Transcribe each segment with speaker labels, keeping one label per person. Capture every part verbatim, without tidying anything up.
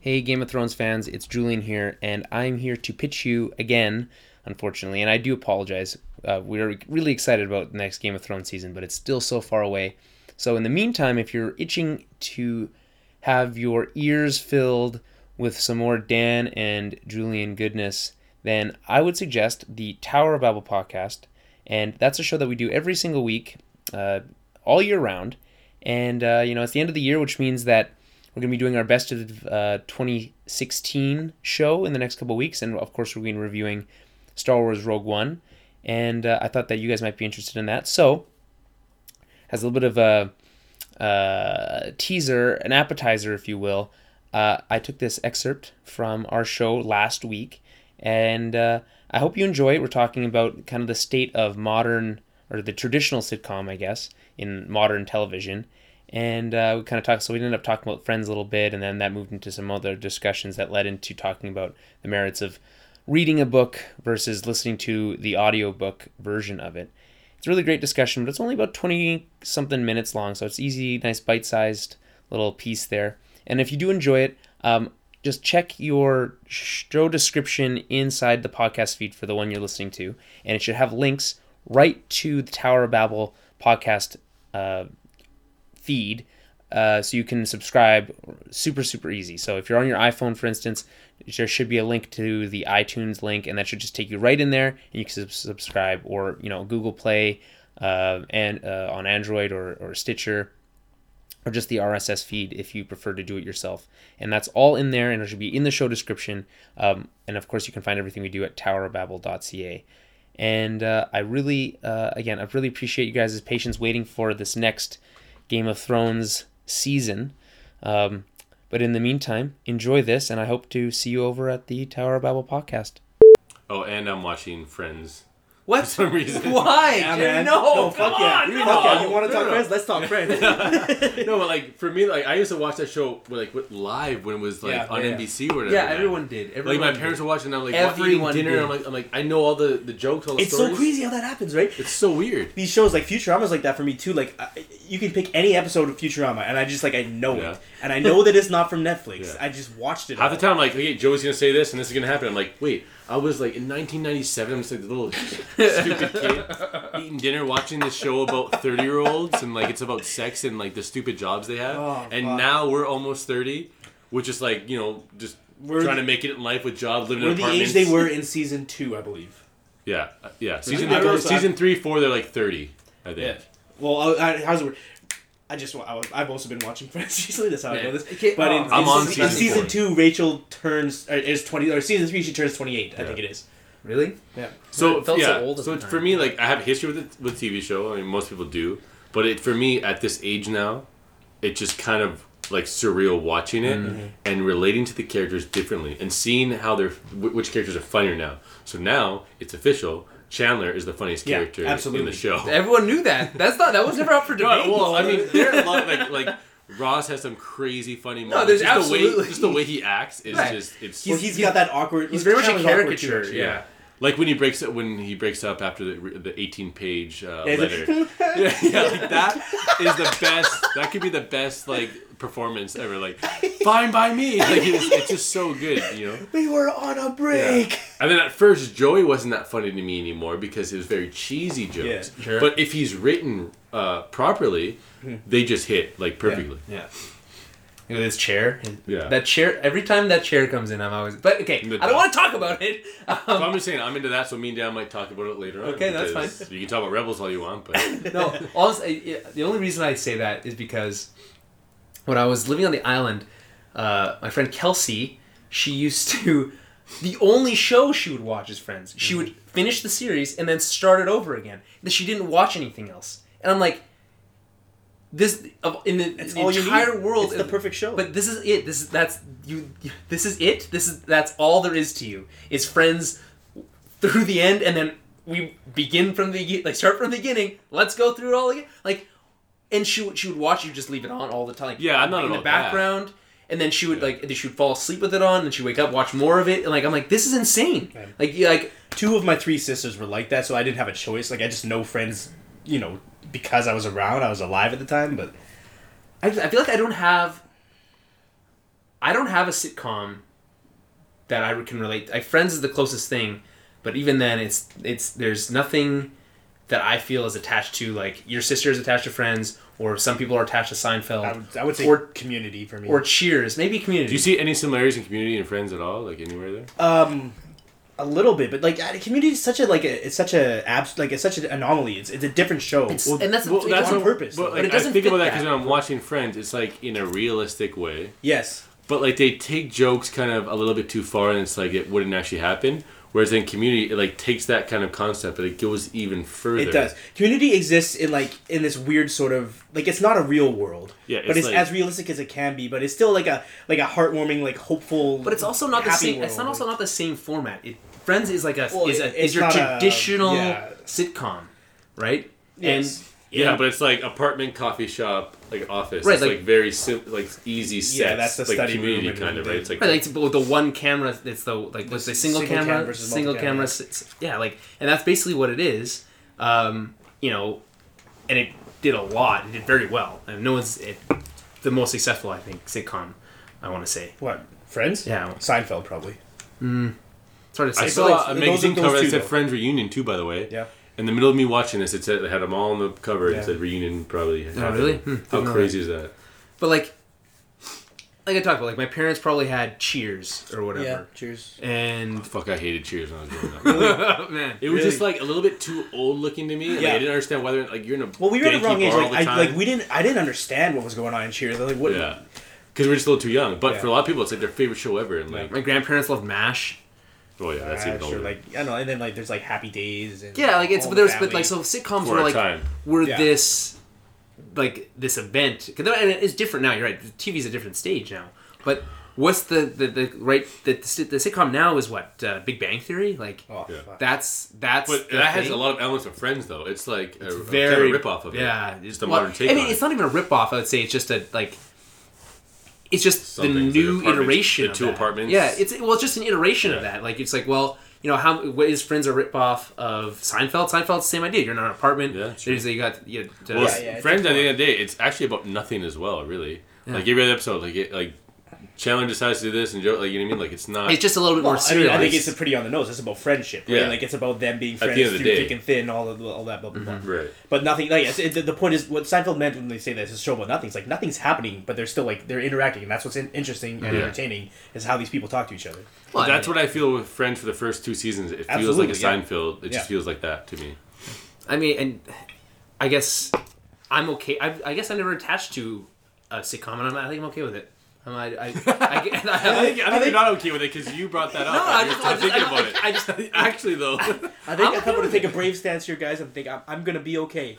Speaker 1: Hey Game of Thrones fans, it's Julian here, and I'm here to pitch you again, unfortunately, and I do apologize. Uh, we're really excited about the next Game of Thrones season, but it's still so far away. So in the meantime, if you're itching to have your ears filled with some more Dan and Julian goodness, then I would suggest the Tower of Babel podcast, and that's a show that we do every single week, uh, all year round, and uh, you know it's the end of the year, which means that we're going to be doing our best of uh, twenty sixteen show in the next couple of weeks, and of course we're going to be reviewing Star Wars Rogue One, and uh, I thought that you guys might be interested in that. So, as a little bit of a uh, teaser, an appetizer, if you will, uh, I took this excerpt from our show last week, and uh, I hope you enjoy it. We're talking about kind of the state of modern, or the traditional sitcom, I guess, in modern television. And uh, we kind of talked, so we ended up talking about Friends a little bit, and then that moved into some other discussions that led into talking about the merits of reading a book versus listening to the audiobook version of it. It's a really great discussion, but it's only about twenty-something minutes long, so it's easy, nice bite-sized little piece there. And if you do enjoy it, um, just check your show description inside the podcast feed for the one you're listening to, and it should have links right to the Tower of Babel podcast uh feed, uh, so you can subscribe super, super easy. So if you're on your iPhone, for instance, there should be a link to the iTunes link, and that should just take you right in there, and you can subscribe, or, you know, Google Play, uh, and uh, on Android, or, or Stitcher, or just the R S S feed if you prefer to do it yourself. And that's all in there, and it should be in the show description. Um, and of course, you can find everything we do at tower of babel dot c a. And uh, I really, uh, again, I really appreciate you guys' patience waiting for this next Game of Thrones season. Um, but in the meantime, enjoy this, and I hope to see you over at the Tower of Babel podcast.
Speaker 2: Oh, and I'm watching Friends.
Speaker 1: What?
Speaker 2: For some reason.
Speaker 1: Why?
Speaker 3: Yeah,
Speaker 1: Jimmy,
Speaker 3: man.
Speaker 1: no,
Speaker 3: No,
Speaker 1: come
Speaker 3: fuck yeah.
Speaker 1: on, no.
Speaker 3: Fuck yeah. You want to
Speaker 2: No,
Speaker 3: talk
Speaker 2: no.
Speaker 3: Friends? Let's talk Friends.
Speaker 2: No, but like for me, like I used to watch that show like with- live when it was like
Speaker 3: Yeah,
Speaker 2: on
Speaker 3: yeah.
Speaker 2: N B C or whatever.
Speaker 1: Yeah,
Speaker 2: man.
Speaker 1: everyone did. Everyone
Speaker 2: Like my
Speaker 1: did.
Speaker 2: parents were watching, and I'm like
Speaker 1: Everyone
Speaker 2: eating dinner.
Speaker 1: did.
Speaker 2: And I'm like, I'm like, I know all the, the jokes, all the
Speaker 3: It's
Speaker 2: stories.
Speaker 3: so crazy how that happens, right?
Speaker 2: It's so weird.
Speaker 3: These shows like Futurama's like that for me too. Like I, you can pick any episode of Futurama, and I just like I know
Speaker 2: Yeah.
Speaker 3: it, and I know that it's not from Netflix.
Speaker 2: Yeah.
Speaker 3: I just watched it.
Speaker 2: Half the
Speaker 3: all.
Speaker 2: time, I'm like, okay, Joey's gonna say this, and this is gonna happen. I'm like, wait, I was like in nineteen ninety-seven. I'm just like the little stupid kid eating dinner, watching this show about thirty year olds, and like it's about sex and like the stupid jobs they have.
Speaker 3: Oh,
Speaker 2: and
Speaker 3: fuck.
Speaker 2: now we're almost thirty, which is like you know just
Speaker 3: We're
Speaker 2: trying
Speaker 3: the-
Speaker 2: to make it in life with jobs, living
Speaker 3: We're
Speaker 2: in
Speaker 3: the
Speaker 2: apartments.
Speaker 3: age they were in season two, I believe.
Speaker 2: Yeah, uh, yeah. Season
Speaker 3: I don't know, so
Speaker 2: season
Speaker 3: I-
Speaker 2: three, four, they're like thirty. I think.
Speaker 3: Well, I, I, how's it work? I just I was, I've also been watching Friends recently. That's how I
Speaker 1: Yeah.
Speaker 3: know this.
Speaker 1: Okay,
Speaker 3: But
Speaker 1: oh,
Speaker 3: in,
Speaker 2: I'm
Speaker 3: in,
Speaker 2: on
Speaker 3: in
Speaker 2: season
Speaker 3: season
Speaker 2: four.
Speaker 3: two, Rachel turns or is twenty or season three she turns twenty eight. I
Speaker 2: Yeah.
Speaker 3: think it is.
Speaker 1: Really?
Speaker 3: Yeah.
Speaker 2: So
Speaker 1: It felt
Speaker 2: yeah,
Speaker 1: so old at
Speaker 2: so
Speaker 1: the
Speaker 2: it's,
Speaker 1: time.
Speaker 2: for me, like I have a history with it, with T V show. I mean, most people do, but it for me at this age now, it just kind of like surreal watching it
Speaker 1: Mm-hmm.
Speaker 2: and relating to the characters differently and seeing how they're wh- which characters are funnier now. So now it's official. Chandler is the funniest
Speaker 3: Yeah,
Speaker 2: character in
Speaker 3: absolutely.
Speaker 2: the show.
Speaker 1: Everyone knew that. That's not. That was never up for debate.
Speaker 2: No, well, I mean, there are a lot like like Ross has some crazy funny moments.
Speaker 1: there's
Speaker 2: just the way
Speaker 1: absolutely-
Speaker 2: just the way he acts is
Speaker 1: Right.
Speaker 2: just it's
Speaker 3: Well, he's got that awkward.
Speaker 1: he's very much a
Speaker 3: Chandler's awkward too,
Speaker 1: caricature,
Speaker 3: actually.
Speaker 2: yeah. Like when he breaks up, when he breaks up after the the eighteen page uh,
Speaker 3: Yeah,
Speaker 2: letter.
Speaker 3: the-
Speaker 2: yeah, yeah, like that is the best. That could be the best like performance ever. Like, fine by me. Like it's, it's just so good, you know.
Speaker 3: We were on a break.
Speaker 2: And then at first, Joey wasn't that funny to me anymore because it was very cheesy jokes.
Speaker 3: Yeah,
Speaker 1: sure.
Speaker 2: But if he's written uh, properly, they just hit like perfectly.
Speaker 1: Yeah. Look at this chair.
Speaker 2: Yeah.
Speaker 1: That chair. Every time that chair comes in, I'm always. But okay,
Speaker 2: The
Speaker 1: I don't want to talk about it. Um,
Speaker 2: So I'm just saying, I'm into that. So me and Dan might talk about it later on.
Speaker 1: Okay, that's
Speaker 2: because You can talk about Rebels all you want, but
Speaker 1: no, honestly, the only reason I say that is because when I was living on the island, uh, my friend Kelsey, she used to. The only show she would watch is Friends. She would finish the series and then start it over again. That she didn't watch anything else, and I'm like, this of- in the,
Speaker 3: It's
Speaker 1: the
Speaker 3: all you
Speaker 1: entire
Speaker 3: need.
Speaker 1: world.
Speaker 3: It's the perfect show.
Speaker 1: But this is it. This is that's you. you- This is it. This is that's all there is to you. Is Friends through the end, and then we begin from the like start from the beginning. Let's go through it all again. Like, and she would she would watch you just leave it on all the time. Like,
Speaker 2: Yeah, I'm not
Speaker 1: in the
Speaker 2: about that.
Speaker 1: background. And then she would
Speaker 2: Yeah.
Speaker 1: like she would fall asleep with it on, and she'd wake up, watch more of it, and like I'm like, this is insane.
Speaker 3: Right.
Speaker 1: Like you like
Speaker 3: Two of my three sisters were like that, so I didn't have a choice. Like I just know Friends, you know, because I was around, I was alive at the time. But
Speaker 1: I, I feel like I don't have I don't have a sitcom that I can relate. Like Friends is the closest thing, but even then, it's it's there's nothing that I feel is attached to, like your sister is attached to Friends, or some people are attached to Seinfeld.
Speaker 3: I would, I would say
Speaker 1: or,
Speaker 3: Community for me.
Speaker 1: Or Cheers, maybe Community.
Speaker 2: Do you see any similarities in Community and Friends at all? Like anywhere there?
Speaker 3: Um, a little bit, but like uh, Community is such a like a, it's such a abs like it's such an anomaly. It's it's a different show.
Speaker 1: It's,
Speaker 2: Well,
Speaker 1: and that's
Speaker 2: well,
Speaker 1: it's
Speaker 2: that's
Speaker 1: on
Speaker 2: what-
Speaker 1: purpose.
Speaker 2: But,
Speaker 1: though.
Speaker 2: like,
Speaker 1: but it
Speaker 2: I
Speaker 1: doesn't
Speaker 2: think
Speaker 1: fit
Speaker 2: about that
Speaker 1: that.
Speaker 2: because when I'm watching Friends, it's like in a realistic way.
Speaker 3: Yes.
Speaker 2: But like they take jokes kind of a little bit too far, and it's like it wouldn't actually happen. Whereas in Community, it like takes that kind of concept, but it goes even further.
Speaker 3: It does. Community exists in like in this weird sort of like it's not a real world.
Speaker 2: Yeah, it's
Speaker 3: but it's
Speaker 2: like-
Speaker 3: as realistic as it can be. But it's still like a like a heartwarming, like hopeful.
Speaker 1: But it's also not the
Speaker 3: happy
Speaker 1: same.
Speaker 3: world.
Speaker 1: It's not also not the same format. It, Friends is like a
Speaker 3: Well,
Speaker 1: is
Speaker 3: it-
Speaker 1: a
Speaker 3: it's
Speaker 1: is your
Speaker 3: not a-
Speaker 1: traditional
Speaker 3: yeah.
Speaker 1: sitcom, right?
Speaker 3: Yes.
Speaker 1: And
Speaker 2: Yeah,
Speaker 1: and-
Speaker 2: but it's like apartment, coffee shop, like office.
Speaker 1: Right,
Speaker 2: It's like,
Speaker 1: like-
Speaker 2: very sim- like easy sets.
Speaker 3: Yeah, that's the
Speaker 2: like
Speaker 3: study
Speaker 2: Community
Speaker 3: room and
Speaker 2: kind of,
Speaker 3: the-
Speaker 2: right? It's like,
Speaker 1: Right, like it's- with the one camera, it's the like what's the single,
Speaker 3: single cam
Speaker 1: camera,
Speaker 3: versus
Speaker 1: single
Speaker 3: multi-cam,
Speaker 1: camera.
Speaker 3: yeah.
Speaker 1: s- Yeah, like, and that's basically what it is. Um, you know, and it did a lot. It did very well, and no one's it, the most successful, I think, sitcom. I want to say.
Speaker 3: What Friends?
Speaker 1: Yeah.
Speaker 3: Seinfeld probably.
Speaker 1: It's hard to say.
Speaker 2: I
Speaker 1: but,
Speaker 2: saw
Speaker 1: like,
Speaker 2: a
Speaker 3: those
Speaker 2: magazine
Speaker 3: are those
Speaker 2: cover that
Speaker 3: two,
Speaker 2: said
Speaker 3: though.
Speaker 2: Friends Reunion too, by the way.
Speaker 3: Yeah.
Speaker 2: In the middle of me watching this, it said they had them all on the cover.
Speaker 3: Yeah.
Speaker 2: It said Reunion probably.
Speaker 1: Oh,
Speaker 2: happened.
Speaker 1: really? Hmm,
Speaker 2: How
Speaker 1: didn't know
Speaker 2: crazy is that?
Speaker 1: but like, like I talked about, like my parents probably had Cheers or whatever,
Speaker 3: Yeah. Cheers.
Speaker 1: and
Speaker 2: Fuck, I hated Cheers when I was growing up.
Speaker 1: man,
Speaker 2: It was
Speaker 3: Really?
Speaker 2: just like a little bit too old looking to me. Like,
Speaker 3: Yeah.
Speaker 2: I didn't understand whether like you're in a
Speaker 3: Well, we were at the
Speaker 2: Yankee
Speaker 3: wrong age.
Speaker 2: bar
Speaker 3: Like
Speaker 2: all the
Speaker 3: I
Speaker 2: time.
Speaker 3: like we didn't. I didn't understand what was going on in Cheers. Like what?
Speaker 2: Yeah, because we're just a little too young. But
Speaker 3: Yeah.
Speaker 2: for a lot of people, it's like their favorite show ever. And like,
Speaker 1: my grandparents loved MASH.
Speaker 2: oh yeah, that's
Speaker 3: Uh,
Speaker 2: even
Speaker 3: sure,
Speaker 2: older.
Speaker 3: like I don't know, and then like there's like Happy Days and
Speaker 1: Yeah, like it's
Speaker 3: All
Speaker 1: but
Speaker 3: in the
Speaker 1: there's but like
Speaker 3: Family.
Speaker 1: so sitcoms
Speaker 2: For
Speaker 1: were
Speaker 2: a
Speaker 1: like
Speaker 2: time.
Speaker 1: were
Speaker 3: Yeah.
Speaker 1: this like this event 'cause then- and it's different now. You're right. The T V's a different stage now. But what's the the, the right the, the the sitcom now is what uh, Big Bang Theory like.
Speaker 3: Oh,
Speaker 2: Yeah.
Speaker 3: fuck.
Speaker 1: That's that's
Speaker 2: But
Speaker 1: the
Speaker 2: that has
Speaker 1: thing.
Speaker 2: a lot of elements of Friends, though. It's like a, a
Speaker 1: very
Speaker 2: kind of rip off of it.
Speaker 1: Yeah,
Speaker 2: it's the
Speaker 1: well,
Speaker 2: modern take
Speaker 1: I mean,
Speaker 2: on
Speaker 1: it's
Speaker 2: it.
Speaker 1: not even a rip off. I would say it's just a like. It's just
Speaker 2: Something,
Speaker 1: the
Speaker 2: the
Speaker 1: new
Speaker 2: apartments,
Speaker 1: iteration.
Speaker 2: the
Speaker 1: of
Speaker 2: two
Speaker 1: that.
Speaker 2: apartments.
Speaker 1: Yeah, it's well, it's just an iteration of
Speaker 2: Yeah.
Speaker 1: that. Like it's like, well, you know, how what is Friends a rip off of Seinfeld? Seinfeld's the same idea. You're in an apartment.
Speaker 2: Yeah, true.
Speaker 1: There's you got you. Know,
Speaker 2: Well,
Speaker 3: Yeah, yeah, it's
Speaker 2: Friends,
Speaker 3: a
Speaker 2: at the end of the day, it's actually about nothing as well, really.
Speaker 1: Yeah.
Speaker 2: Like every other episode, like it, like Chandler decides to do this, and Joe, like you know what I mean. Like it's not.
Speaker 1: it's just a little bit
Speaker 3: Well,
Speaker 1: more
Speaker 3: I mean,
Speaker 1: serious.
Speaker 3: I think it's pretty on the nose. It's about friendship, right?
Speaker 2: Yeah.
Speaker 3: Like it's about them being
Speaker 2: the
Speaker 3: friends
Speaker 2: end of the
Speaker 3: through
Speaker 2: day.
Speaker 3: thick and thin, all of all that, blah blah blah.
Speaker 2: right.
Speaker 3: But nothing. Like it's, it, the, the point is, what Seinfeld meant when they say that it's a show about nothing. It's like nothing's happening, but they're still like they're interacting, and that's what's in, interesting and
Speaker 2: Yeah.
Speaker 3: entertaining is how these people talk to each other.
Speaker 1: Well, I
Speaker 2: That's
Speaker 1: mean,
Speaker 2: what I feel with Friends for the first two seasons. It feels
Speaker 3: Absolutely,
Speaker 2: like a
Speaker 3: yeah.
Speaker 2: Seinfeld. It just
Speaker 3: Yeah.
Speaker 2: feels like that to me.
Speaker 1: I mean, and I guess I'm okay. I, I guess I'm never attached to a sitcom, and I'm, I think I'm okay with it. I'm, I, I, I, I,
Speaker 2: I think, I think you're not okay with it because you brought that up.
Speaker 1: No,
Speaker 2: and
Speaker 1: I
Speaker 2: you're
Speaker 1: just,
Speaker 2: still
Speaker 1: I just,
Speaker 2: thinking
Speaker 1: I,
Speaker 2: about it.
Speaker 1: I, I just,
Speaker 2: Actually, though,
Speaker 3: I think
Speaker 1: I'm
Speaker 3: I'm,
Speaker 1: okay
Speaker 3: going to
Speaker 1: with
Speaker 3: take a brave stance here, guys. and think I'm, I'm going to be okay.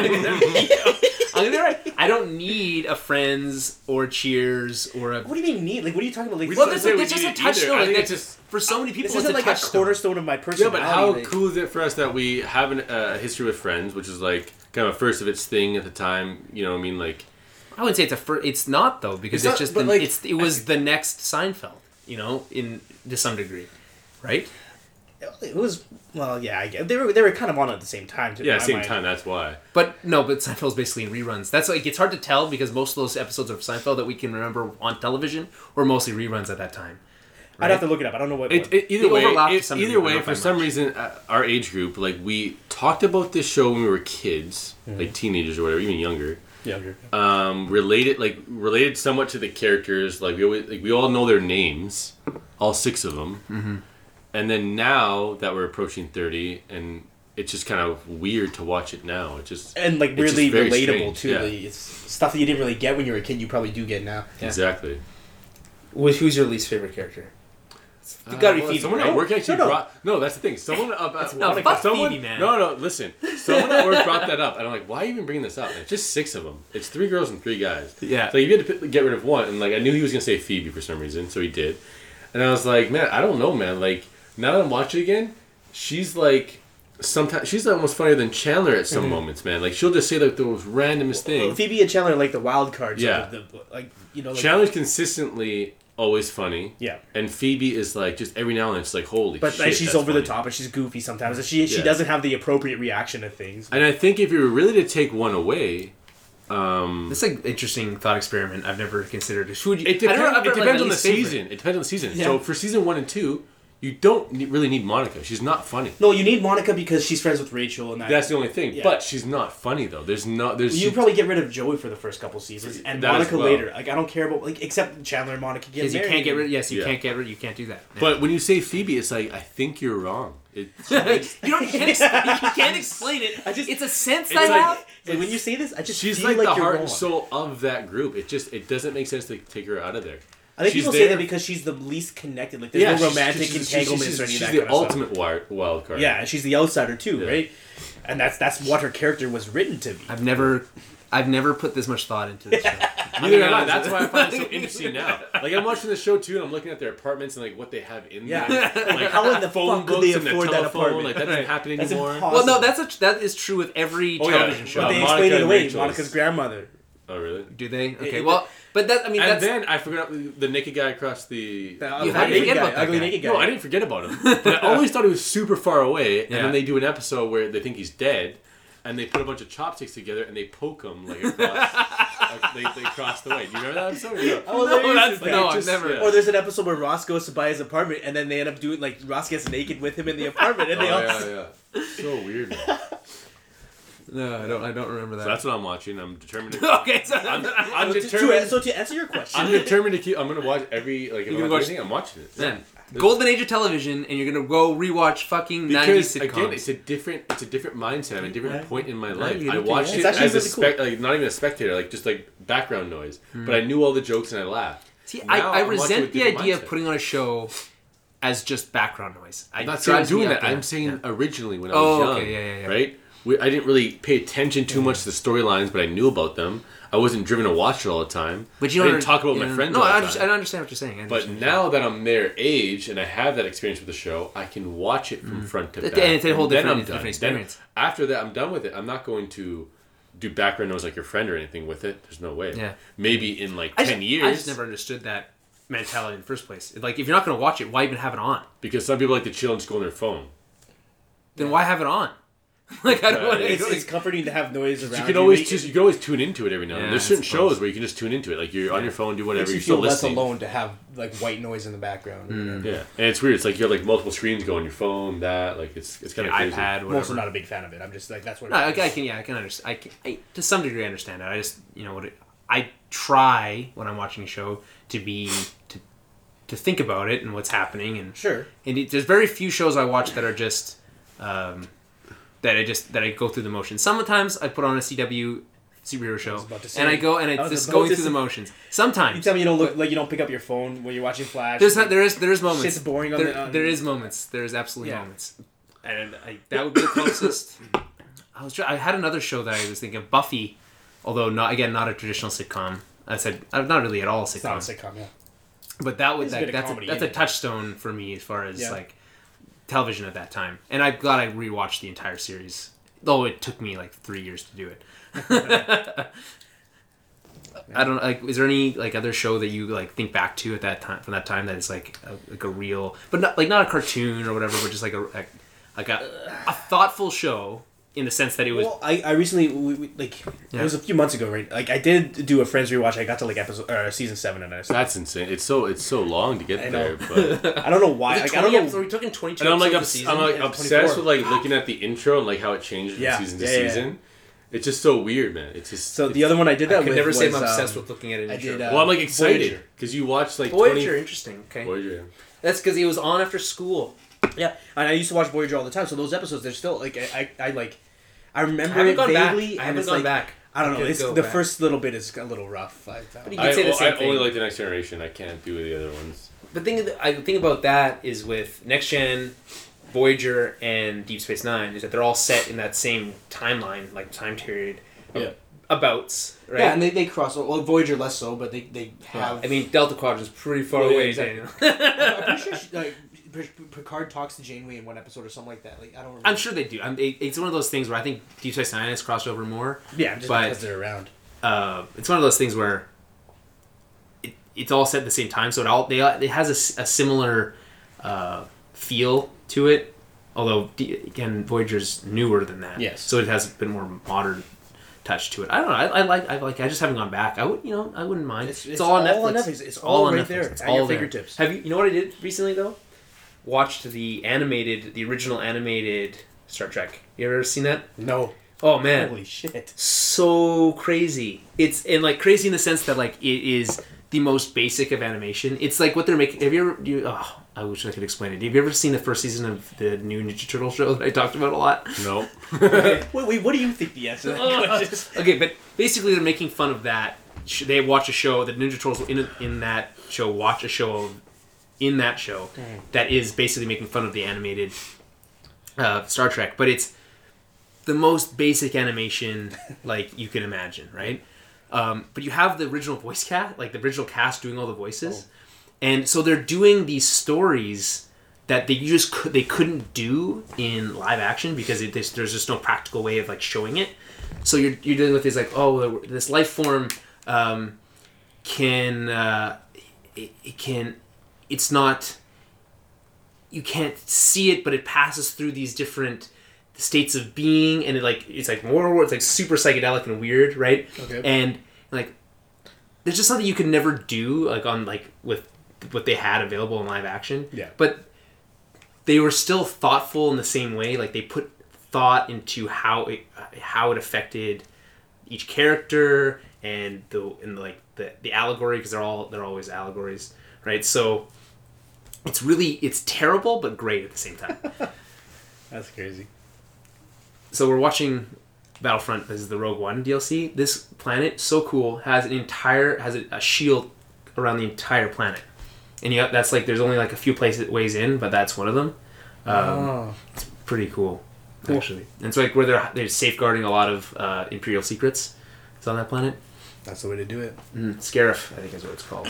Speaker 1: I mean, they're right. I don't need a Friends or Cheers or a.
Speaker 3: What do you mean need? Like, what are you talking about? Like,
Speaker 2: We
Speaker 1: Well,
Speaker 2: don't
Speaker 1: that's,
Speaker 2: say
Speaker 1: like,
Speaker 2: we
Speaker 1: that's just a
Speaker 2: need it
Speaker 1: touchstone.
Speaker 2: either. I
Speaker 1: Like,
Speaker 2: think
Speaker 1: that's
Speaker 2: it's just-
Speaker 1: for so many people,
Speaker 3: this
Speaker 1: it's
Speaker 3: isn't
Speaker 1: a
Speaker 3: like a
Speaker 1: touchstone.
Speaker 3: cornerstone of my
Speaker 2: yeah,
Speaker 3: personality.
Speaker 2: but how
Speaker 3: like-
Speaker 2: cool is it for us that we have an, uh, a history with Friends, which is like kind of a first of its thing at the time. You know, what I mean, like
Speaker 1: I wouldn't say it's a. Fir- it's not though because
Speaker 2: It's
Speaker 1: it's,
Speaker 2: not-
Speaker 1: just
Speaker 2: but,
Speaker 1: the,
Speaker 2: like,
Speaker 1: it's it was the next Seinfeld. You know, in to some degree, right?
Speaker 3: It was well, yeah. I guess. They were they were kind of on at the same time. Too, in
Speaker 2: yeah,
Speaker 3: my
Speaker 2: same
Speaker 3: mind.
Speaker 2: time. That's why.
Speaker 1: But no, but Seinfeld's basically in reruns. That's like it's hard to tell because most of those episodes of Seinfeld that we can remember on television were mostly reruns at that time.
Speaker 3: I'd have to look it up. I don't know what.
Speaker 2: It,
Speaker 3: what-
Speaker 2: it, either
Speaker 1: They
Speaker 2: way,
Speaker 1: overlap to
Speaker 2: it,
Speaker 1: some
Speaker 2: either
Speaker 1: degree, but
Speaker 2: way,
Speaker 1: not
Speaker 2: for
Speaker 1: by
Speaker 2: some
Speaker 1: much.
Speaker 2: reason, uh, our age group, like we talked about this show when we were kids,
Speaker 1: Mm-hmm.
Speaker 2: like teenagers or whatever, even younger.
Speaker 3: younger.
Speaker 2: Um, related, like related somewhat to the characters. Like we always, like we all know their names, all six of them. Mm-hmm. And then now that we're approaching thirty, and it's just kind of weird to watch it now. It just
Speaker 3: And like
Speaker 2: it's just
Speaker 3: really
Speaker 2: very
Speaker 3: relatable
Speaker 2: strange,
Speaker 3: too.
Speaker 2: yeah.
Speaker 3: The, it's stuff that you didn't really get when you were a kid. You probably do get now.
Speaker 1: Yeah.
Speaker 2: Exactly.
Speaker 1: Who's who's your least favorite character?
Speaker 3: You gotta be
Speaker 2: Uh, well,
Speaker 3: Phoebe,
Speaker 2: someone
Speaker 3: right?
Speaker 2: at work actually
Speaker 3: No, no.
Speaker 2: brought. No, that's the thing. Someone about
Speaker 1: No,
Speaker 3: Monica.
Speaker 1: fuck
Speaker 2: someone,
Speaker 1: Phoebe, man.
Speaker 2: No, no, listen. Someone at work brought that up, and I'm like, why are you even bringing this up? And it's just six of them. It's three girls and three guys.
Speaker 1: Yeah.
Speaker 2: So you had to pick- get rid of one, and like I knew he was gonna say Phoebe for some reason, so he did. And I was like, man, I don't know, man. Like now that I'm watching it again, she's like. Sometimes she's almost funnier than Chandler at some moments, man. Like she'll just say like the most randomest
Speaker 3: Well,
Speaker 2: thing.
Speaker 3: Phoebe and Chandler are like the wild cards.
Speaker 2: Yeah.
Speaker 3: Of the, the, like you know. Like,
Speaker 2: Chandler's consistently always funny.
Speaker 3: Yeah.
Speaker 2: And Phoebe is like just every now and then it's like holy
Speaker 3: But
Speaker 2: shit.
Speaker 3: like, she's
Speaker 2: that's
Speaker 3: over the
Speaker 2: funny.
Speaker 3: top and she's goofy sometimes. And she she
Speaker 2: Yeah.
Speaker 3: doesn't have the appropriate reaction to things.
Speaker 2: And I think if you were really to take one away, Um,
Speaker 1: That's like interesting thought experiment. I've never considered. Who would you,
Speaker 2: it,
Speaker 1: I don't
Speaker 2: depend,
Speaker 1: know, I've
Speaker 2: it
Speaker 1: never, like,
Speaker 2: depends
Speaker 1: my
Speaker 2: on the
Speaker 1: least favorite.
Speaker 2: season. It depends on the season.
Speaker 3: Yeah.
Speaker 2: So for season one and two, you don't ne- really need Monica. She's not funny.
Speaker 3: No, you need Monica because she's friends with Rachel, and that.
Speaker 2: That's the only thing.
Speaker 3: Yeah.
Speaker 2: But she's not funny though. There's not. There's.
Speaker 3: You
Speaker 2: she-
Speaker 3: probably get rid of Joey for the first couple seasons, and
Speaker 2: That as
Speaker 3: Monica
Speaker 2: well.
Speaker 3: later. Like I don't care about like except Chandler and Monica get
Speaker 1: Because you
Speaker 3: married.
Speaker 1: can't get rid. Yes, you
Speaker 2: Yeah.
Speaker 1: can't get rid. You can't do that. Yeah.
Speaker 2: But when you say Phoebe, it's like I think you're wrong. It,
Speaker 1: you don't. You can't, explain, you can't explain it.
Speaker 3: I just-
Speaker 1: it's a sense
Speaker 2: it's
Speaker 1: I
Speaker 2: like-
Speaker 1: have.
Speaker 3: Like, when you say this, I just
Speaker 2: she's
Speaker 3: feel
Speaker 2: like,
Speaker 3: like
Speaker 2: the
Speaker 3: you're
Speaker 2: heart
Speaker 3: wrong.
Speaker 2: and soul of that group. It just it doesn't make sense to take her out of there.
Speaker 3: I think
Speaker 2: She's
Speaker 3: people say
Speaker 2: there-
Speaker 3: that because she's the least connected. Like there's no
Speaker 2: she's-
Speaker 3: romantic
Speaker 2: she's- she's-
Speaker 3: entanglements
Speaker 2: she's,
Speaker 3: or any
Speaker 2: she's
Speaker 3: of that
Speaker 2: the
Speaker 3: kind of stuff.
Speaker 2: ultimate wild, wild card.
Speaker 3: Yeah, and she's the outsider too,
Speaker 2: Yeah.
Speaker 3: right? And that's that's what her character was written to be.
Speaker 1: I've never, I've never put this much thought into this show.
Speaker 2: Neither have I. That's why I find it so interesting now. Like I'm watching the show too, and I'm looking at their apartments and like what they have in
Speaker 3: Yeah.
Speaker 2: there. Like
Speaker 3: How in the
Speaker 2: phone
Speaker 3: fuck could
Speaker 2: books
Speaker 3: they
Speaker 2: and their
Speaker 3: afford that
Speaker 2: telephone.
Speaker 3: apartment?
Speaker 2: Like that doesn't happen
Speaker 3: That's
Speaker 2: anymore.
Speaker 3: impossible.
Speaker 1: Well, no, that's a, that is true with every
Speaker 2: Oh, yeah.
Speaker 1: television show.
Speaker 3: But they
Speaker 2: Uh, Monica
Speaker 3: explain it
Speaker 2: and
Speaker 3: away.
Speaker 2: Rachel's.
Speaker 3: Monica's grandmother.
Speaker 2: Oh really?
Speaker 1: Do they? Okay,
Speaker 3: it-
Speaker 1: well, but that I mean
Speaker 2: And
Speaker 1: that's
Speaker 2: then I forgot the naked guy across the.
Speaker 3: The
Speaker 1: You
Speaker 3: ugly
Speaker 1: had to
Speaker 3: naked
Speaker 1: forget
Speaker 3: guy,
Speaker 1: about that
Speaker 3: ugly
Speaker 1: guy.
Speaker 3: naked guy.
Speaker 2: No, I didn't forget about him. But I always thought he was super far away, and
Speaker 1: Yeah.
Speaker 2: then they do an episode where they think he's dead, and they put a bunch of chopsticks together and they poke him like across. like, they, they cross the way. Do you remember that episode? Or no?
Speaker 3: Oh,
Speaker 1: No,
Speaker 3: there
Speaker 1: that's-
Speaker 3: is that.
Speaker 1: no,
Speaker 2: It
Speaker 1: I've
Speaker 2: just-
Speaker 1: never-
Speaker 2: yeah.
Speaker 3: Or there's an episode where Ross goes to buy his apartment, and then they end up doing like Ross gets naked with him in the apartment, and
Speaker 2: Oh,
Speaker 3: they all.
Speaker 2: yeah, yeah. So weird. Man.
Speaker 1: no, I don't. I don't remember that.
Speaker 2: So that's what I'm watching. I'm determined. To,
Speaker 1: okay, so
Speaker 2: I'm, I'm
Speaker 3: So to,
Speaker 2: determined.
Speaker 3: to, so to answer your question,
Speaker 2: I'm determined to keep. I'm gonna watch every like. If
Speaker 1: You're
Speaker 2: I'm
Speaker 1: gonna
Speaker 2: watching, I'm watching it.
Speaker 1: man, golden age of television, and you're gonna go rewatch fucking nineties
Speaker 2: Because
Speaker 1: sitcoms.
Speaker 2: again, it's a different, it's a different mindset. I'm at a different
Speaker 3: Right.
Speaker 2: point in my
Speaker 1: Right,
Speaker 2: life.
Speaker 1: you
Speaker 2: I
Speaker 1: need to,
Speaker 2: watched
Speaker 1: yeah.
Speaker 2: it
Speaker 3: It's actually
Speaker 2: as a
Speaker 3: really cool.
Speaker 2: spec, like not even a spectator, like just like background noise. But I knew all the jokes and I laughed.
Speaker 1: See,
Speaker 2: Now
Speaker 1: I, I
Speaker 2: I'm watching
Speaker 1: resent
Speaker 2: with
Speaker 1: the
Speaker 2: different
Speaker 1: idea
Speaker 2: mindset.
Speaker 1: of putting on a show as just background noise. I
Speaker 2: I'm not saying I'm
Speaker 1: drives me
Speaker 2: doing
Speaker 1: up
Speaker 2: that.
Speaker 1: there.
Speaker 2: I'm saying
Speaker 1: Yeah.
Speaker 2: originally when I
Speaker 1: Oh,
Speaker 2: was young,
Speaker 1: okay, yeah, yeah, yeah.
Speaker 2: right? We, I didn't really pay attention too much to the storylines, but I knew about them. I wasn't driven to watch it all the time.
Speaker 1: But you
Speaker 2: I
Speaker 1: don't
Speaker 2: didn't talk about
Speaker 1: yeah.
Speaker 2: my friends
Speaker 1: No,
Speaker 2: all the
Speaker 1: I
Speaker 2: time.
Speaker 1: understand, I understand what you're saying. I
Speaker 2: But
Speaker 1: understand.
Speaker 2: now that I'm their age and I have that experience with the show, I can watch it from front to
Speaker 1: And
Speaker 2: back.
Speaker 1: it's a whole
Speaker 2: then
Speaker 1: different-
Speaker 2: I'm done.
Speaker 1: different experience.
Speaker 2: Then after that, I'm done with it. I'm not going to do background noise like your friend or anything with it. There's no way.
Speaker 1: Yeah.
Speaker 2: Maybe in like
Speaker 1: I
Speaker 2: ten
Speaker 1: just,
Speaker 2: years.
Speaker 1: I just never understood that mentality in the first place. Like, if you're not going to watch it, why even have it on?
Speaker 2: Because some people like to chill and just go on their phone.
Speaker 1: Then why have it on? like, I don't
Speaker 2: Uh,
Speaker 1: want to.
Speaker 3: it's, it's comforting to have noise around.
Speaker 2: You can always
Speaker 3: Make-
Speaker 2: just you can always tune into it every now and then.
Speaker 1: Yeah,
Speaker 2: There's
Speaker 1: I
Speaker 2: certain
Speaker 1: suppose.
Speaker 2: shows where you can just tune into it. Like you're on your phone, do whatever.
Speaker 4: Makes
Speaker 2: You're
Speaker 4: you
Speaker 2: still
Speaker 4: feel less
Speaker 2: listening.
Speaker 4: alone to have like white noise in the background.
Speaker 1: Mm.
Speaker 2: Yeah, and it's weird. It's like you have like multiple screens going on your phone. That like it's it's kind
Speaker 1: An
Speaker 2: of crazy.
Speaker 1: iPad,
Speaker 3: I'm
Speaker 1: whatever.
Speaker 3: also not a big fan of it. I'm just like that's what.
Speaker 1: No,
Speaker 3: it
Speaker 1: I,
Speaker 3: is.
Speaker 1: I can. Yeah, I can understand. I, can, I to some degree I understand it. I just you know what it, I try when I'm watching a show to be to to think about it and what's happening and
Speaker 3: Sure.
Speaker 1: and it, there's very few shows I watch that are just um, that I just that I go through the motions. Sometimes I put on a C W superhero show
Speaker 3: about to say-
Speaker 1: and I go and
Speaker 3: I
Speaker 1: it's
Speaker 3: was
Speaker 1: just
Speaker 3: about
Speaker 1: going
Speaker 3: to
Speaker 1: through the
Speaker 3: say-
Speaker 1: motions.
Speaker 3: You
Speaker 1: Sometimes
Speaker 3: tell me you don't look like you don't pick up your phone when you're watching Flash.
Speaker 1: there's there is there is moments.
Speaker 3: Shit's boring on
Speaker 1: there,
Speaker 3: the- on-
Speaker 1: there is moments. There is absolutely
Speaker 3: Yeah.
Speaker 1: moments, and I, that would be the closest. I was try- I had another show that I was thinking of, Buffy, although not again not a traditional sitcom. I said uh, not really at all
Speaker 3: It's not a
Speaker 1: sitcom,
Speaker 3: sitcom, yeah.
Speaker 1: but that would
Speaker 3: There's a bit
Speaker 1: that,
Speaker 3: of
Speaker 1: that's a,
Speaker 3: comedy
Speaker 1: that's
Speaker 3: in
Speaker 1: a
Speaker 3: it.
Speaker 1: touchstone for me as far as
Speaker 3: Yeah.
Speaker 1: like television at that time. And I'm glad I rewatched the entire series, though it took me like three years to do it. I don't like. Is there any like other show that you like think back to at that time from that time that is like a, like a real, but not like not a cartoon or whatever, but just like a, a like a, a thoughtful show in the sense that it was.
Speaker 3: Well, I, I recently we, we, like
Speaker 1: Yeah.
Speaker 3: it was a few months ago, right? Like I did do a Friends rewatch. I got to like episode or season seven, and I was,
Speaker 2: That's insane. It's so it's so long to get
Speaker 3: I
Speaker 2: there,
Speaker 3: know.
Speaker 2: but
Speaker 3: I don't know why.
Speaker 1: Was it
Speaker 3: Like, I don't
Speaker 1: twenty
Speaker 3: know.
Speaker 1: episodes? We took in twenty-two
Speaker 2: and I'm like
Speaker 1: episodes
Speaker 2: obs-
Speaker 1: a
Speaker 2: I'm
Speaker 1: season?
Speaker 2: like
Speaker 3: Yeah,
Speaker 2: obsessed
Speaker 3: twenty-four.
Speaker 2: with like looking at the intro and like how it changes from
Speaker 3: Yeah,
Speaker 2: season to
Speaker 3: yeah, yeah,
Speaker 2: season. It's just so weird, man. It's just
Speaker 3: So
Speaker 2: it's,
Speaker 3: the other one I did that
Speaker 1: I could
Speaker 3: with
Speaker 1: never say I'm
Speaker 3: was,
Speaker 1: obsessed
Speaker 3: um,
Speaker 1: with looking at it.
Speaker 3: I did, uh,
Speaker 2: well, I'm like excited
Speaker 3: Voyager.
Speaker 2: because you watch like
Speaker 1: Voyager,
Speaker 2: twenty
Speaker 1: interesting. Okay,
Speaker 2: Voyager. Yeah.
Speaker 1: that's because he was on after school.
Speaker 3: Yeah, and I used to watch Voyager all the time. So those episodes, they're still like I, I, I like. I
Speaker 1: I
Speaker 3: remember
Speaker 1: haven't
Speaker 3: it
Speaker 1: gone back.
Speaker 3: vaguely.
Speaker 1: I
Speaker 3: and
Speaker 1: haven't
Speaker 3: it's
Speaker 1: gone
Speaker 3: like,
Speaker 1: back.
Speaker 3: I don't
Speaker 1: I
Speaker 3: know.
Speaker 1: could
Speaker 3: It's,
Speaker 1: go
Speaker 3: the
Speaker 1: back.
Speaker 3: first little bit is a little rough. I found.
Speaker 1: But you
Speaker 2: I,
Speaker 1: can say the
Speaker 2: oh,
Speaker 1: same
Speaker 2: I
Speaker 1: thing.
Speaker 2: only like the Next Generation. I can't do the other ones.
Speaker 1: The thing that I think about that is with Next Gen, Voyager, and Deep Space Nine is that they're all set in that same timeline, like time period.
Speaker 3: Yeah.
Speaker 1: Abouts, right?
Speaker 4: Yeah, and they, they cross. Well, Voyager less so, but they, they have.
Speaker 1: I mean, Delta Quadrant's pretty far
Speaker 4: Yeah, yeah,
Speaker 1: away,
Speaker 4: exactly.
Speaker 1: Daniel.
Speaker 4: I'm pretty sure she, like P- Picard talks to Janeway in one episode or something like that. Like I don't remember.
Speaker 1: I'm sure they do. I'm, it, it's one of those things where I think Deep Space Nine has crossed over more.
Speaker 3: Yeah, just
Speaker 1: But-
Speaker 3: because they're around.
Speaker 1: Uh, it's one of those things where it, it's all set at the same time, so it all they it has a s- a, similar uh, feel to it. Although D- again, Voyager's newer than that,
Speaker 3: Yes.
Speaker 1: so it has a bit more modern touch to it. I don't know. I, I like. I like. I just haven't gone back. I would. You know. I wouldn't mind.
Speaker 3: It's, it's,
Speaker 1: all on
Speaker 3: all
Speaker 1: Netflix.
Speaker 3: on Netflix. It's all,
Speaker 1: on
Speaker 3: right
Speaker 1: Netflix.
Speaker 3: there
Speaker 1: It's
Speaker 3: at
Speaker 1: all
Speaker 3: your
Speaker 1: there.
Speaker 3: fingertips.
Speaker 1: Have you? You know what I did recently though? Watched the animated, the original animated Star Trek. You ever seen that?
Speaker 3: No.
Speaker 1: Oh man,
Speaker 3: Holy shit.
Speaker 1: so crazy. It's and like crazy in the sense that like it is the most basic of animation. It's like what they're making. Have you ever? You, oh, I wish I could explain it. Have you ever seen the first season of the new Ninja Turtle show that I talked about a lot?
Speaker 2: No.
Speaker 3: wait, wait, what do you think the answer to that question is?
Speaker 1: Okay, but basically they're making fun of that. Sh- They watch a show. The Ninja Turtles in in that show watch a show of, in that show
Speaker 3: Mm.
Speaker 1: that is basically making fun of the animated uh, Star Trek, but it's the most basic animation like you can imagine, right? Um, but you have the original voice cast, like the original cast doing all the voices, and so they're doing these stories that they you just could, they couldn't do in live action because it, there's, there's just no practical way of like showing it. So you're you're dealing with these like oh this life form um, can uh, it, it can it's not you can't see it, but it passes through these different states of being, and it like it's like more it's like super psychedelic and weird, right?
Speaker 3: Okay.
Speaker 1: And like there's just something you could never do like on like with what they had available in live action.
Speaker 3: Yeah.
Speaker 1: But they were still thoughtful in the same way. Like they put thought into how it how it affected each character and the and like the the allegory, because they're all they're always allegories, right? So it's really it's terrible but great at the same time.
Speaker 3: That's crazy.
Speaker 1: So we're watching Battlefront. This is the Rogue One D L C. This planet, so cool, has an entire has a, a shield around the entire planet, and you got, that's like there's only like a few places ways in, but that's one of them. Um,
Speaker 3: Oh.
Speaker 1: It's pretty cool,
Speaker 3: Cool.
Speaker 1: actually. And so like where they're they're safeguarding a lot of uh, Imperial secrets. It's on that planet.
Speaker 3: That's the way to do it.
Speaker 1: Mm, Scarif, I think is what it's called.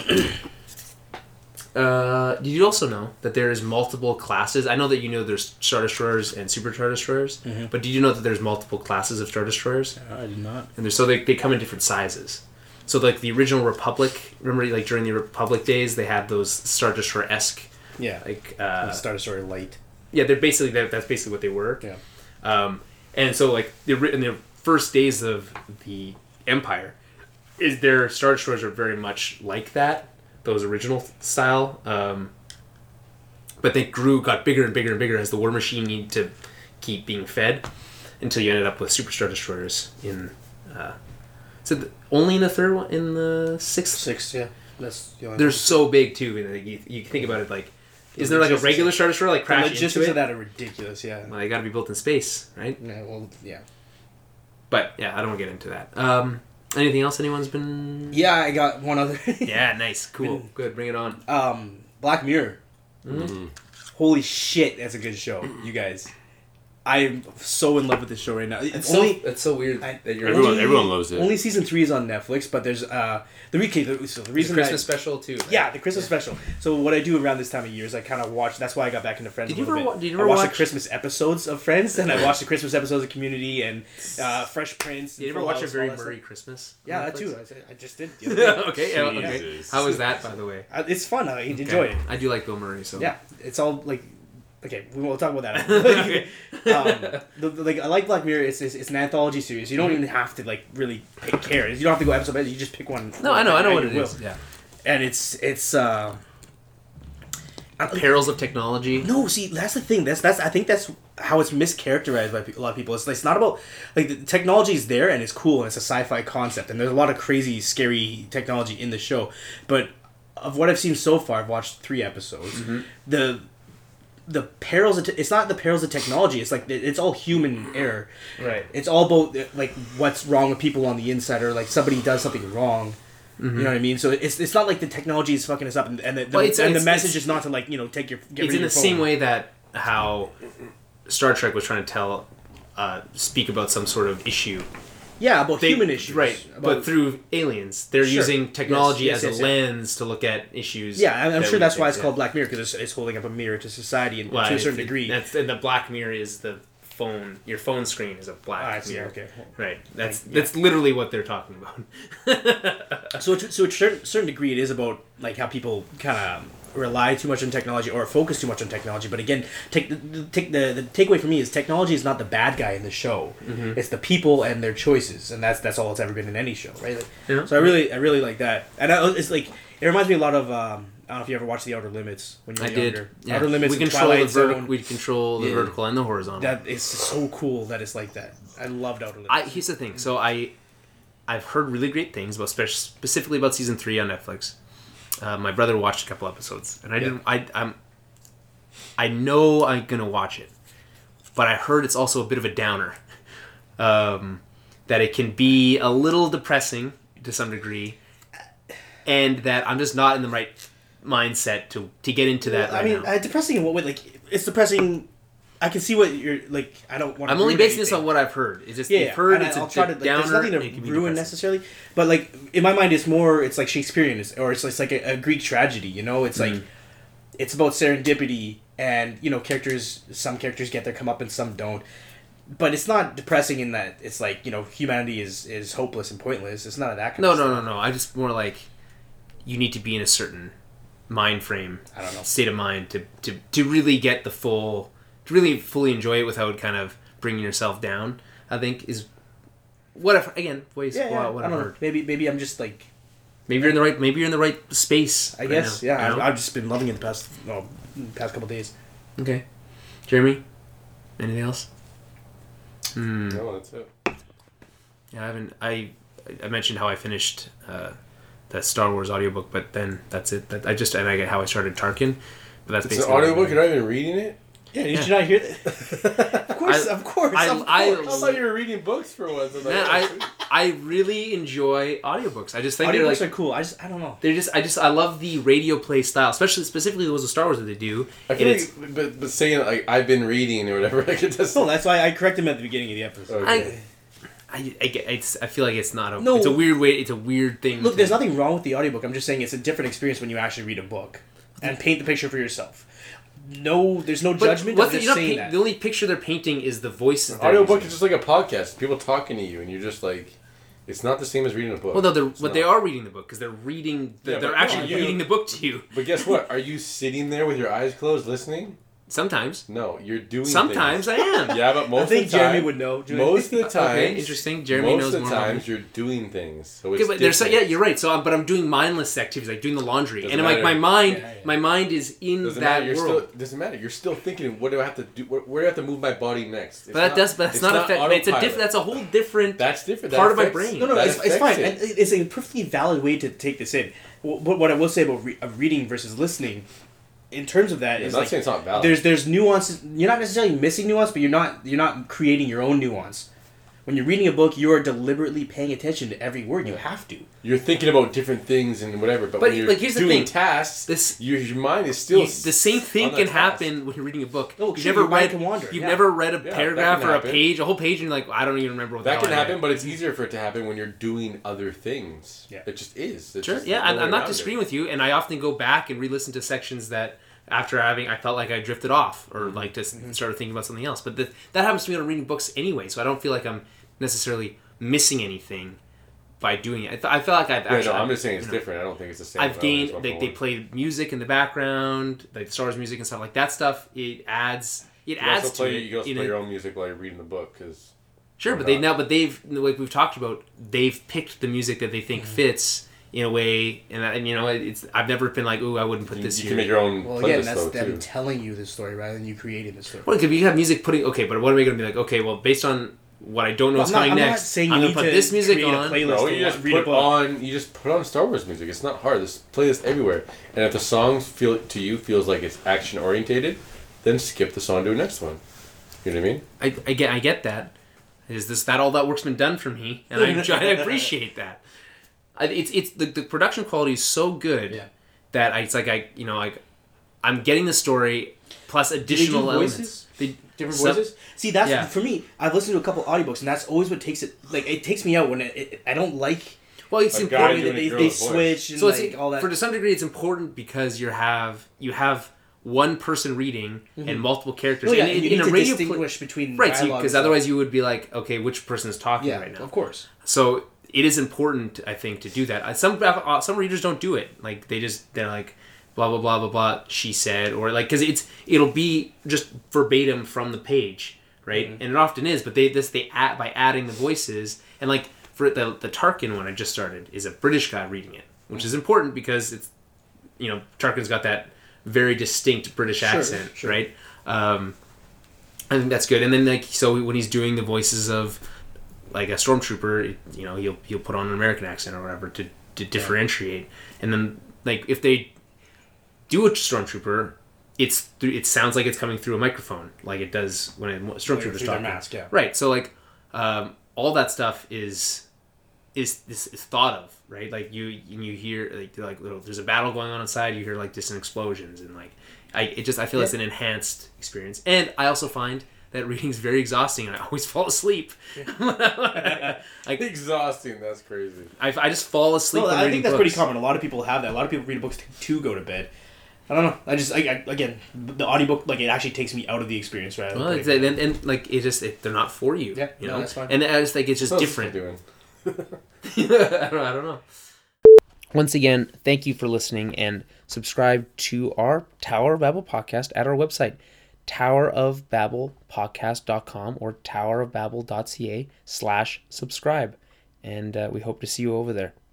Speaker 1: Uh, did you also know that there is multiple classes? I know that you know there's Star Destroyers and Super Star Destroyers,
Speaker 3: Mhm.
Speaker 1: but did you know that there's multiple classes of Star Destroyers?
Speaker 3: I did not.
Speaker 1: And they're, so they, they come in different sizes. So like the original Republic, remember like during the Republic days, they had those Star Destroyer-esque,
Speaker 3: Yeah.
Speaker 1: like, uh,
Speaker 3: Star Destroyer Light.
Speaker 1: yeah, they're basically, that, that's basically what they were.
Speaker 3: Yeah.
Speaker 1: Um, and so like the, ori- in the first days of the Empire, is their Star Destroyers are very much like that, those original style. Um, but they grew, got bigger and bigger and bigger as the war machine needed to keep being fed, until you ended up with Super Star Destroyers in. Uh, is it the- only in the third one, in the sixth?
Speaker 3: Six, yeah. That's the only
Speaker 1: They're so big too. And like, you, you think about it like, is there like a
Speaker 3: logistics-
Speaker 1: regular Star Destroyer like
Speaker 3: The
Speaker 1: crash
Speaker 3: logistics
Speaker 1: into it?
Speaker 3: of that are ridiculous, yeah.
Speaker 1: Well, they got to be built in space, right?
Speaker 3: Yeah, well, yeah.
Speaker 1: But yeah, I don't want to get into that. Um, anything else anyone's been?
Speaker 3: Yeah, I got one other.
Speaker 1: Yeah, nice, cool,
Speaker 3: Been-
Speaker 1: good. Bring it on.
Speaker 3: um, Black Mirror.
Speaker 2: Mm-hmm.
Speaker 3: Holy shit, that's a good show, you guys. I'm so in love with this show right now. It's
Speaker 1: It's
Speaker 3: only
Speaker 1: so it's so weird
Speaker 3: I-
Speaker 1: that you're
Speaker 2: Everyone,
Speaker 3: Only-
Speaker 2: everyone loves it.
Speaker 3: only season three is on Netflix, but there's uh the re- the, so the
Speaker 1: the
Speaker 3: reason
Speaker 1: Christmas
Speaker 3: that I,
Speaker 1: special too. right?
Speaker 3: yeah the Christmas special. So what I do around this time of year is I kind of watch. That's why I got back into Friends.
Speaker 1: Did
Speaker 3: a
Speaker 1: you
Speaker 3: little
Speaker 1: ever
Speaker 3: bit.
Speaker 1: wa- did you
Speaker 3: I
Speaker 1: ever
Speaker 3: watched
Speaker 1: watch-
Speaker 3: the Christmas episodes of Friends, and I watched the Christmas episodes of Community and uh, Fresh Prince.
Speaker 1: Did you
Speaker 3: and
Speaker 1: ever
Speaker 3: Full
Speaker 1: watch a
Speaker 3: House,
Speaker 1: very
Speaker 3: all that
Speaker 1: Murray
Speaker 3: stuff.
Speaker 1: Christmas?
Speaker 3: Yeah,
Speaker 1: on
Speaker 3: that
Speaker 1: Netflix?
Speaker 3: too. I, said- I just did. The other day.
Speaker 1: Okay, yeah, okay.
Speaker 2: Jesus.
Speaker 1: How was that, by the way?
Speaker 3: Uh, it's fun. I enjoy
Speaker 1: Okay.
Speaker 3: it.
Speaker 1: I do like Bill Murray, so
Speaker 3: Yeah, it's all like. Okay, we won't talk about that.
Speaker 1: Okay.
Speaker 3: um, the, the- like I like Black Mirror. It's, it's it's an anthology series. You don't even have to like really pick care. You don't have to go episode by episode. You just pick one.
Speaker 1: No, I know, I know
Speaker 3: at
Speaker 1: what
Speaker 3: your
Speaker 1: it
Speaker 3: will.
Speaker 1: is. Yeah.
Speaker 3: And it's it's. uh
Speaker 1: Perils of technology.
Speaker 3: No, see, that's the thing. That's that's I think that's how it's mischaracterized by pe- a lot of people. It's, it's not about like the technology is there and it's cool and it's a sci-fi concept and there's a lot of crazy, scary technology in the show. But of what I've seen so far, I've watched three episodes.
Speaker 1: Mm-hmm.
Speaker 3: The the perils of te- it's not the perils of technology. It's like it's all human error.
Speaker 1: Right.
Speaker 3: It's all about like what's wrong with people on the inside or like somebody does something wrong. You know what I mean? So it's it's not like the technology is fucking us up, and, and the, the,
Speaker 1: Well, it's-
Speaker 3: and the
Speaker 1: it's-
Speaker 3: message
Speaker 1: it's-
Speaker 3: is not to like you know take your get
Speaker 1: It's
Speaker 3: rid
Speaker 1: in the
Speaker 3: of your
Speaker 1: same
Speaker 3: phone.
Speaker 1: way that how Star Trek was trying to tell, uh, speak about some sort of issue.
Speaker 3: Yeah, about
Speaker 1: They-
Speaker 3: human issues,
Speaker 1: right?
Speaker 3: About,
Speaker 1: But through aliens, they're
Speaker 3: Sure.
Speaker 1: using technology
Speaker 3: Yes,
Speaker 1: as
Speaker 3: yes,
Speaker 1: a
Speaker 3: yes,
Speaker 1: lens to look at issues.
Speaker 3: yeah, I'm, I'm
Speaker 1: that
Speaker 3: sure
Speaker 1: we
Speaker 3: that's
Speaker 1: think,
Speaker 3: why it's
Speaker 1: yeah.
Speaker 3: called Black Mirror because it's, it's holding up a mirror to society and
Speaker 1: Well,
Speaker 3: to a
Speaker 1: it-
Speaker 3: certain
Speaker 1: it-
Speaker 3: degree.
Speaker 1: That's and the black mirror is the phone. Your phone screen is a black
Speaker 3: Ah, I see.
Speaker 1: mirror.
Speaker 3: Okay.
Speaker 1: Right. That's
Speaker 3: Like, yeah.
Speaker 1: that's literally what they're talking about.
Speaker 3: So, to, so to a certain, certain degree, it is about like how people kind of rely too much on technology or focus too much on technology. But again, take the, the take the the takeaway for me is technology is not the bad guy in the show.
Speaker 1: Mm-hmm.
Speaker 3: It's the people and their choices, and that's that's all it's ever been in any show, right? Like,
Speaker 1: Yeah.
Speaker 3: So I really I really like that, and I, it's like it reminds me a lot of. Um, I don't know if you ever watched The Outer Limits when you were
Speaker 1: I
Speaker 3: younger.
Speaker 1: did. Yeah.
Speaker 3: Outer Limits
Speaker 1: we
Speaker 3: and
Speaker 1: control
Speaker 3: Twilight
Speaker 1: the vertical.
Speaker 3: Zone.
Speaker 1: We control the
Speaker 3: Yeah.
Speaker 1: vertical and the horizontal.
Speaker 3: That is so cool that it's like that. I loved Outer Limits.
Speaker 1: I, here's the thing. So I, I've heard really great things about spe- specifically about season three on Netflix. Uh, my brother watched a couple episodes, and I
Speaker 3: Yeah.
Speaker 1: didn't. I I'm, I know I'm gonna watch it, but I heard it's also a bit of a downer. Um, that it can be a little depressing to some degree, and that I'm just not in the right mindset to to get into that.
Speaker 3: I
Speaker 1: right
Speaker 3: mean,
Speaker 1: now.
Speaker 3: uh, depressing in what way? Like, it's depressing. I can see what you're like. I don't want.
Speaker 1: I'm only basing this on what I've heard. It's just
Speaker 3: Yeah,
Speaker 1: you've
Speaker 3: yeah.
Speaker 1: heard
Speaker 3: and
Speaker 1: it's
Speaker 3: I'll
Speaker 1: a,
Speaker 3: try
Speaker 1: a
Speaker 3: to. Like,
Speaker 1: downer.
Speaker 3: there's nothing
Speaker 1: it
Speaker 3: to
Speaker 1: can be
Speaker 3: ruin
Speaker 1: depressing.
Speaker 3: necessarily, but like in my mind, it's more. It's like Shakespearean, it's- or it's, it's like a, a Greek tragedy. You know, it's like
Speaker 1: Mm.
Speaker 3: it's about serendipity, and you know, characters. Some characters get their comeuppance, some don't. But it's not depressing in that it's like you know humanity is is hopeless and pointless. It's not that kind
Speaker 1: No,
Speaker 3: of
Speaker 1: no,
Speaker 3: stuff.
Speaker 1: no, no. I just more like you need to be in a certain mind frame,
Speaker 3: I don't know.
Speaker 1: state of mind to, to, to really get the full, to really fully enjoy it without kind of bringing yourself down. I think is what I've again ways
Speaker 3: Yeah, yeah.
Speaker 1: what
Speaker 3: I
Speaker 1: I've
Speaker 3: don't know.
Speaker 1: heard.
Speaker 3: Maybe maybe I'm just like
Speaker 1: Maybe you're in the right. Maybe you're in the right space.
Speaker 3: I
Speaker 1: right
Speaker 3: guess
Speaker 1: now,
Speaker 3: yeah.
Speaker 1: you know?
Speaker 3: I've, I've just been loving it the past no past couple days.
Speaker 1: Okay, Jeremy. Anything else? Hmm.
Speaker 2: No, that's it.
Speaker 1: Yeah, I haven't. I I mentioned how I finished uh, the Star Wars audiobook, but then that's it. That I just and I get how I started Tarkin, but that's
Speaker 2: It's an
Speaker 1: basically what I'm
Speaker 2: audiobook.
Speaker 1: doing.
Speaker 2: You're not even reading it.
Speaker 3: Yeah, did
Speaker 1: Yeah.
Speaker 3: you not hear that? of course,
Speaker 1: I-
Speaker 3: of course,
Speaker 1: I-
Speaker 3: of
Speaker 1: I-
Speaker 3: course.
Speaker 2: I thought you were reading books for once. I'm like,
Speaker 1: Man,
Speaker 2: oh,
Speaker 1: I
Speaker 2: sweet.
Speaker 1: I really enjoy audiobooks. I just think they're
Speaker 3: Audiobooks
Speaker 1: like
Speaker 3: are cool. I just I don't know.
Speaker 1: they're just I just I love the radio play style, especially specifically those of Star Wars that they do.
Speaker 2: I
Speaker 1: And
Speaker 2: feel
Speaker 1: it's
Speaker 2: like, but, but saying like I've been reading or whatever, like it doesn't.
Speaker 3: No, that's why I corrected him at the beginning of the episode.
Speaker 2: Okay.
Speaker 1: I I, get, it's, I feel like it's not a
Speaker 3: No.
Speaker 1: it's a weird way it's a weird thing.
Speaker 3: Look,
Speaker 1: to-
Speaker 3: there's nothing wrong with the audiobook. I'm just saying it's a different experience when you actually read a book and paint the picture for yourself. No, there's no
Speaker 1: But
Speaker 3: judgment.
Speaker 1: what's
Speaker 3: I'm
Speaker 1: the,
Speaker 3: just
Speaker 1: you're not
Speaker 3: saying
Speaker 1: paint-
Speaker 3: that.
Speaker 1: the only picture they're painting is the voices.
Speaker 2: An
Speaker 1: they're
Speaker 2: audiobook
Speaker 1: using.
Speaker 2: is just like a podcast. People talking to you, and you're just like, it's not the same as reading a book.
Speaker 1: Well, no, they're,
Speaker 2: It's
Speaker 1: but
Speaker 2: not.
Speaker 1: they are reading the book because they're reading. The,
Speaker 2: Yeah,
Speaker 1: they're
Speaker 2: but
Speaker 1: actually
Speaker 2: no, you-
Speaker 1: reading the book to you.
Speaker 2: But guess what? Are you sitting there with your eyes closed listening?
Speaker 1: Sometimes,
Speaker 2: No, you're doing.
Speaker 1: sometimes
Speaker 2: things.
Speaker 1: I am.
Speaker 2: Yeah, but most
Speaker 3: I think
Speaker 2: of the time,
Speaker 3: Jeremy would know.
Speaker 2: most of the time,
Speaker 1: Okay, interesting. Jeremy
Speaker 2: most
Speaker 1: knows
Speaker 2: of
Speaker 1: more
Speaker 2: the
Speaker 1: about
Speaker 2: times
Speaker 1: me.
Speaker 2: you're doing things. So it's
Speaker 1: Okay, but there's so, yeah,
Speaker 2: different.
Speaker 1: you're right. So, I'm, but I'm doing mindless activities like doing the laundry,
Speaker 2: Doesn't
Speaker 1: and I'm like my
Speaker 2: matter.
Speaker 1: mind,
Speaker 3: Yeah, yeah.
Speaker 1: my mind is in
Speaker 2: Doesn't
Speaker 1: that
Speaker 2: matter. You're
Speaker 1: world.
Speaker 2: still doesn't matter. You're still thinking, what do I have to do? Where, where do I have to move my body next? It's
Speaker 1: but that
Speaker 2: not-
Speaker 1: does, but that's
Speaker 2: it's
Speaker 1: not, affect. It's a
Speaker 2: autopilot.
Speaker 1: different. That's a whole different.
Speaker 2: That's different.
Speaker 1: part
Speaker 2: That
Speaker 1: of my
Speaker 2: affects-
Speaker 1: brain.
Speaker 3: No, no,
Speaker 2: that
Speaker 3: it's, it's
Speaker 2: affects
Speaker 3: fine.
Speaker 2: it.
Speaker 3: And It's a perfectly valid way to take this in. But what I will say about re- of reading versus listening, in terms of that,
Speaker 2: Yeah,
Speaker 3: is
Speaker 2: I'm not
Speaker 3: like
Speaker 2: saying it's not valid.
Speaker 3: there's there's nuances. You're not necessarily missing nuance, but you're not you're not creating your own nuance. When you're reading a book, you are deliberately paying attention to every word. You have to.
Speaker 2: You're thinking about different things and whatever, but,
Speaker 1: But,
Speaker 2: when you're
Speaker 1: like, here's the
Speaker 2: doing
Speaker 1: thing.
Speaker 2: tasks,
Speaker 1: This-
Speaker 2: your, your mind is still
Speaker 1: You- the same thing
Speaker 2: on that
Speaker 1: can
Speaker 2: task.
Speaker 1: happen when you're reading a book.
Speaker 3: Oh,
Speaker 1: you've
Speaker 3: sure,
Speaker 1: never
Speaker 3: your mind
Speaker 1: read.
Speaker 3: can wander,
Speaker 1: You've
Speaker 3: yeah.
Speaker 1: never read a
Speaker 2: that
Speaker 1: paragraph
Speaker 2: can
Speaker 1: or a
Speaker 2: happen.
Speaker 1: page, a whole page, and you're like, I don't even remember what the
Speaker 2: That
Speaker 1: hell
Speaker 2: can
Speaker 1: I
Speaker 2: happen,
Speaker 1: read.
Speaker 2: but it's easier for it to happen when you're doing other things.
Speaker 3: Yeah.
Speaker 2: It just is. It's
Speaker 1: Sure,
Speaker 2: just
Speaker 1: yeah,
Speaker 2: no
Speaker 1: I'm,
Speaker 2: way
Speaker 1: I'm not
Speaker 2: around
Speaker 1: disagreeing
Speaker 2: it.
Speaker 1: with you, and I often go back and re-listen to sections that after having I felt like I drifted off or like just started thinking about something else. But the, that happens to me when I'm reading books anyway, so I don't feel like I'm necessarily missing anything by doing it. I, th- I feel like I've
Speaker 2: Yeah,
Speaker 1: actually.
Speaker 2: no, I'm just saying it's
Speaker 1: you know,
Speaker 2: different. I don't think it's the same.
Speaker 1: I've
Speaker 2: I don't think
Speaker 1: gained.
Speaker 2: it's one
Speaker 1: They,
Speaker 2: for
Speaker 1: they
Speaker 2: one.
Speaker 1: play music in the background, like Star Wars music and stuff like that. Stuff it adds. It
Speaker 2: You can
Speaker 1: adds
Speaker 2: also play,
Speaker 1: to it.
Speaker 2: you can also
Speaker 1: in
Speaker 2: play
Speaker 1: a-
Speaker 2: your own music while you're reading the book because
Speaker 1: Sure,
Speaker 2: Why
Speaker 1: but they
Speaker 2: not?
Speaker 1: now, but they've like we've talked about. They've picked the music that they think
Speaker 2: Mm-hmm.
Speaker 1: fits in a way, and, I- and you know, it's. I've never been like, ooh, I wouldn't put
Speaker 2: you,
Speaker 1: this
Speaker 2: you
Speaker 1: here.
Speaker 2: can make your own
Speaker 3: Well,
Speaker 2: playlist
Speaker 3: again, that's
Speaker 2: though
Speaker 3: them
Speaker 2: too.
Speaker 3: telling you the story rather than you creating the story.
Speaker 1: Well, it could be you have music putting okay, but what are we going to be like? Okay, well, based on what I don't know
Speaker 3: Well,
Speaker 1: is
Speaker 3: I'm not-
Speaker 1: coming
Speaker 3: I'm not
Speaker 1: next,
Speaker 3: saying
Speaker 1: I'm
Speaker 3: you
Speaker 1: going to
Speaker 3: need
Speaker 1: put
Speaker 3: to
Speaker 1: this music
Speaker 3: create a
Speaker 1: on.
Speaker 3: playlist.
Speaker 2: No,
Speaker 3: to
Speaker 2: you just
Speaker 3: read a
Speaker 2: put
Speaker 3: book.
Speaker 2: on you just put on Star Wars music. It's not hard. There's playlist everywhere. And if the song feel to you feels like it's action orientated, then skip the song to the next one. You know what I mean?
Speaker 1: I, I get, I get that. Is this that all that work's been done for me, and I, enjoy, I appreciate that. I, it's it's the, the production quality is so good
Speaker 3: Yeah.
Speaker 1: that I, it's like I you know like I'm getting the story plus
Speaker 3: Do they do
Speaker 1: additional
Speaker 3: voices?
Speaker 1: elements. They,
Speaker 3: Different
Speaker 1: some-
Speaker 3: voices. See, that's
Speaker 1: yeah.
Speaker 3: for me. I've listened to a couple audiobooks, and that's always what takes it. Like, it takes me out when it, it, I don't like
Speaker 1: Well, it's
Speaker 2: A
Speaker 3: the
Speaker 2: guy
Speaker 1: important.
Speaker 3: way
Speaker 2: doing
Speaker 3: that
Speaker 2: a
Speaker 3: they,
Speaker 2: girl's
Speaker 3: they
Speaker 2: voice.
Speaker 3: switch and
Speaker 1: So it's
Speaker 3: like all that.
Speaker 1: for to some degree, it's important because you have you have one person reading and multiple characters.
Speaker 3: Well, yeah,
Speaker 1: and
Speaker 3: and
Speaker 1: in,
Speaker 3: you
Speaker 1: in
Speaker 3: need
Speaker 1: a
Speaker 3: to
Speaker 1: radio
Speaker 3: distinguish between
Speaker 1: right?
Speaker 3: dialogue
Speaker 1: Because
Speaker 3: and
Speaker 1: otherwise,
Speaker 3: stuff.
Speaker 1: you would be like, okay, which person is talking
Speaker 3: yeah,
Speaker 1: right now?
Speaker 3: of course.
Speaker 1: So it is important, I think, to do that. Uh, Some uh, some readers don't do it. Like they just they're like blah blah blah blah blah she said, or like because it's it'll be just verbatim from the page, right? Mm-hmm. And it often is, but they this they add by adding the voices, and like for the the Tarkin one I just started is a British guy reading it, which mm-hmm. is important because it's you know Tarkin's got that very distinct British
Speaker 3: sure,
Speaker 1: accent,
Speaker 3: sure.
Speaker 1: right? Um, I think that's good. And then like so when he's doing the voices of like a stormtrooper, you know he'll he'll put on an American accent or whatever to to differentiate, yeah. And then like if they do a stormtrooper, it's through, it sounds like it's coming through a microphone, like it does when a stormtrooper's
Speaker 3: like
Speaker 1: talking.
Speaker 3: Mask, yeah.
Speaker 1: Right. So like, um, all that stuff is, is is is thought of, right? Like you you hear like like little, there's a battle going on inside. You hear like distant explosions and like, I it just I feel yeah. it's an enhanced experience. And I also find that reading is very exhausting, and I always fall asleep.
Speaker 2: like exhausting. That's crazy.
Speaker 1: I, I just fall asleep.
Speaker 3: Well,
Speaker 1: when
Speaker 3: I
Speaker 1: reading
Speaker 3: think that's
Speaker 1: books.
Speaker 3: pretty common. A lot of people have that. A lot of people read books to, to go to bed. I don't know. I just I, I, again the audiobook like it actually takes me out of the experience, right?
Speaker 1: Well, it's, and, and like it just it, they're not for you.
Speaker 3: Yeah,
Speaker 1: you
Speaker 3: no,
Speaker 1: know.
Speaker 3: that's fine.
Speaker 1: And I just like it's just
Speaker 2: What
Speaker 1: different.
Speaker 2: Doing?
Speaker 1: I don't know. I don't know. Once again, thank you for listening, and subscribe to our Tower of Babel podcast at our website, tower of babel podcast dot com or tower of babel dot c a slash subscribe. And uh, we hope to see you over there.